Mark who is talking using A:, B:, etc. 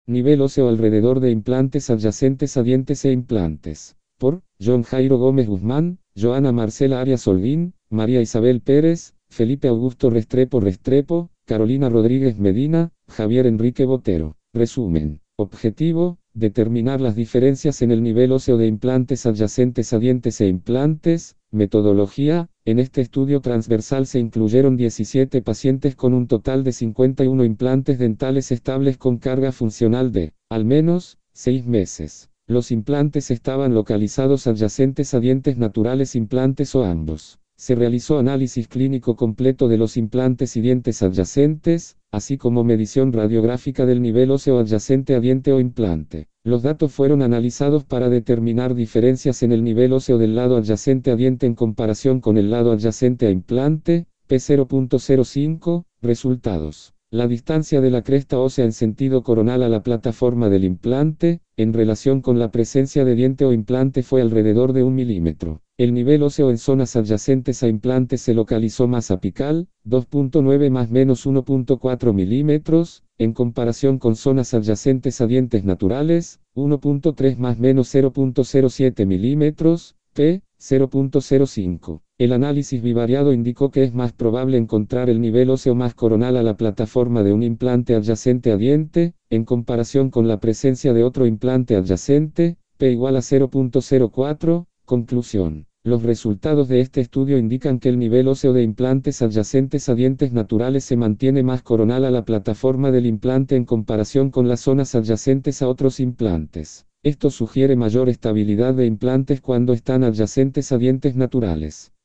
A: Nivel óseo alrededor de implantes adyacentes a dientes e implantes. Por John Jairo Gómez Guzmán, Joana Marcela Arias Holguín, María Isabel Pérez, Felipe Augusto Restrepo, Carolina Rodríguez Medina, Javier Enrique Botero. Resumen. Objetivo: determinar las diferencias en el nivel óseo de implantes adyacentes a dientes e implantes. Metodología: en este estudio transversal se incluyeron 17 pacientes con un total de 51 implantes dentales estables con carga funcional de, al menos, 6 meses. Los implantes estaban localizados adyacentes a dientes naturales implantes o ambos. Se realizó análisis clínico completo de los implantes y dientes adyacentes, así como medición radiográfica del nivel óseo adyacente a diente o implante. Los datos fueron analizados para determinar diferencias en el nivel óseo del lado adyacente a diente en comparación con el lado adyacente a implante, P0.05, resultados. La distancia de la cresta ósea en sentido coronal a la plataforma del implante, en relación con la presencia de diente o implante fue alrededor de 1 milímetro. El nivel óseo en zonas adyacentes a implantes se localizó más apical, 2.9 más menos 1.4 milímetros, en comparación con zonas adyacentes a dientes naturales, 1.3 más menos 0.07 milímetros, P, 0.05. El análisis bivariado indicó que es más probable encontrar el nivel óseo más coronal a la plataforma de un implante adyacente a diente, en comparación con la presencia de otro implante adyacente, P igual a 0.04. Conclusión. Los resultados de este estudio indican que el nivel óseo de implantes adyacentes a dientes naturales se mantiene más coronal a la plataforma del implante en comparación con las zonas adyacentes a otros implantes. Esto sugiere mayor estabilidad de implantes cuando están adyacentes a dientes naturales.